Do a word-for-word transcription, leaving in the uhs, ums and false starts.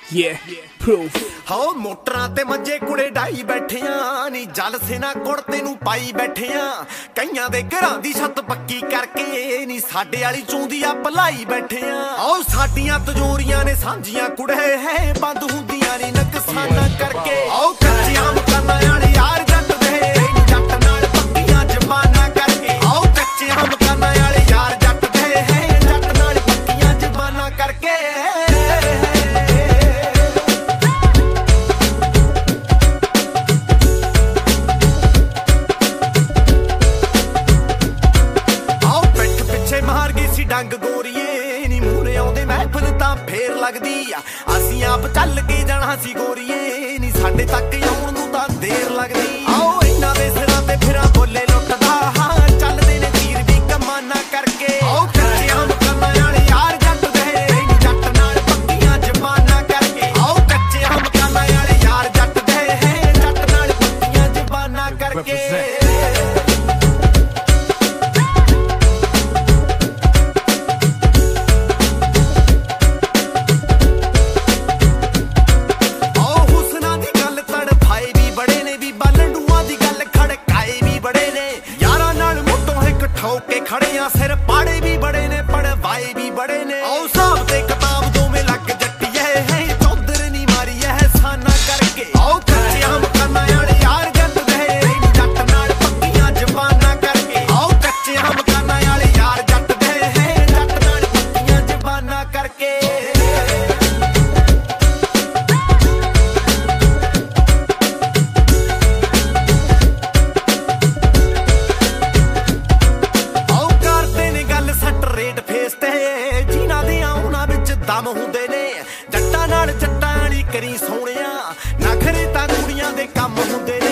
Yeah, proof. ਹਾਓ ਮੋਟਰਾਂ ਤੇ ਮੰਜੇ ਕੁੜੇ ਡਾਈ ਬੈਠਿਆਂ ਨੀ ਜਲ ਸੇਨਾ ਕੁੜ ਤੈਨੂੰ ਪਾਈ ਬੈਠਿਆਂ ਕਈਆਂ ਦੇ ਘਰਾਂ ਦੀ ਛੱਤ ਪੱਕੀ ਕਰਕੇ ਨੀ ਸਾਡੇ ਵਾਲੀ ਚੂੰਦੀਆਂ ਭਲਾਈ ਬੈਠਿਆਂ ਆਓ ਸਾਡੀਆਂ ਤਜੋਰੀਆਂ ਨੇ ਸਾਂਝੀਆਂ ਕੁੜੇ ਹੈ ਬੰਦ ਹੁੰਦੀਆਂ ਨੀ ਨੁਕਸਾਨਾਂ ਕਰਕੇ ਆਓ ਕੱਚੀਆਂ ਮਕਾਨਾਂ ਵਾਲੀ ਯਾਰ ਜੱਟ ਦੇ ਨੀ ਜੱਟ ਨਾਲ ਪੱਕੀਆਂ ਜ਼ਬਾਨਾਂ ਕਰਕੇ ਆਓ ਕੱਚੀਆਂ ਮਕਾਨਾਂ ਵਾਲੀ ਯਾਰ ਜੱਟ ਦੇ ਹੈ ਜੱਟ ਨਾਲ ਪੱਕੀਆਂ ਜ਼ਬਾਨਾਂ ਕਰਕੇ ਡੰਗ ਗੋਰੀਏ ਨੀ ਮੂਹਰੇ ਆਉਂਦੇ ਮਹਿਫਲ ਤਾਂ ਫੇਰ ਲੱਗਦੀ ਆ ਅਸੀਂ ਆਪ ਚੱਲ ਕੇ ਜਾਣਾ ਸੀ ਗੋਰੀਏ ਨੀ ਸਾਡੇ ਤੱਕ ਆਉਣ ਨੂੰ ਤਾਂ ਦੇਰ ਲੱਗਦੀ ਆਓ ਇਹਨਾਂ ਦੇ ਸਿਰਾਂ ਤੇ ਫਿਰਾਂ ਬੋਲੇ ਲੁੱਟਦਾ ਹਾਂ ਚੱਲਦੇ ਨੇ ਤੀਰ ਵੀ ਕਮਾਨਾ ਕਰਕੇ ਆਓ ਕੱਚਿਆਂ ਮਕਾਨਾਂ ਵਾਲੇ ਯਾਰ ਜੱਟ ਦੇ ਨੀ ਜੱਟ ਨਾਲ ਪੱਕੀਆਂ ਜ਼ਬਾਨਾਂ ਕਰਕੇ ਆਓ ਕੱਚਿਆਂ ਮਕਾਨਾਂ ਵਾਲੇ ਯਾਰ ਜੱਟ ਦੇ ਜੱਟ ਨਾਲ ਪੱਕੀਆਂ ਜ਼ਬਾਨਾਂ ਕਰਕੇ ਠੋਕੇ ਖੜੇ ਆ ਸਿਰ ਪਾੜੇ ਵੀ ਬੜੇ ਨੇ ਪੜਵਾਏ ਵੀ ਬੜੇ ਨੇ ਆਓ ਹਿਸਾਬ ਤੇ ਕਿਤਾਬ ਦੋਵੇਂ ਲੱਗ ਜੱਟੀਏ ਹੈ ਚੌਧਰ ਨੀ ਮਾਰੀ ਐ ਸਾਨਾ ਕਰਕੇ ਆਓ ਕੱਚਿਆਂ ਮਕਾਨਾਂ ਵਾਲੇ ਯਾਰ ਜੱਟ ਦੇ ਨੀ ਜੱਟ ਨਾਲ ਪੱਕੀਆਂ ਜ਼ਬਾਨਾਂ ਕਰਕੇ ਆਓ ਕੱਚਿਆਂ ਮਕਾਨਾਂ ਵਾਲੇ ਯਾਰ ਜੱਟ ਦੇ ਹੈ ਜੱਟ ਨਾਲ ਪੱਕੀਆਂ ਜ਼ਬਾਨਾਂ ਕਰਕੇ ਦਮ ਹੁੰਦੇ ਨੇ ਜੱਟਾਂ ਨਾਲ ਜੱਟਾਂ ਵਾਲੀ ਕਰੀ ਸੋਹਣਿਆ ਨਖਰੇ ਤਾਂ ਕੁੜੀਆਂ ਦੇ ਕੰਮ ਹੁੰਦੇ ਨੇ